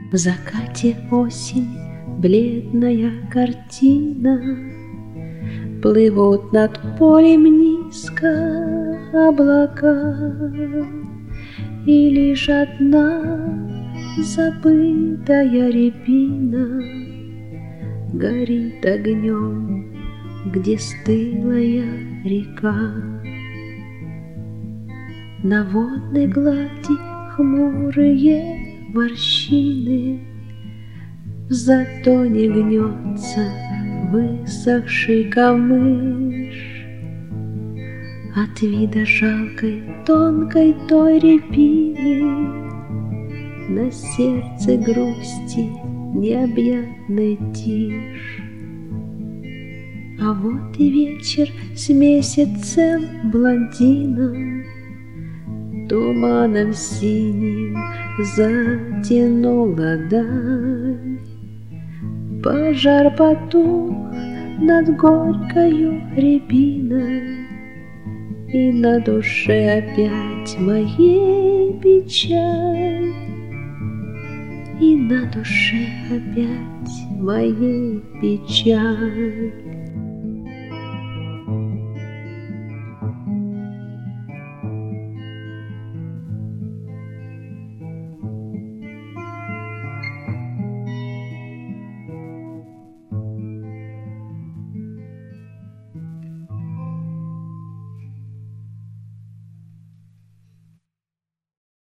В закате осень, бледная картина, плывут над полем низко облака, и лишь одна забытая рябина горит огнем, где стылая река. На водной глади хмурые морщины, в затоне гнется высохший камыш. От вида жалкой тонкой той рябины на сердце грусти необъятной тишь. А вот и вечер с месяцем блондином, туманом синим затянула даль. Пожар потух над горькою рябиной, и на душе опять моей печаль, и на душе опять моей печаль.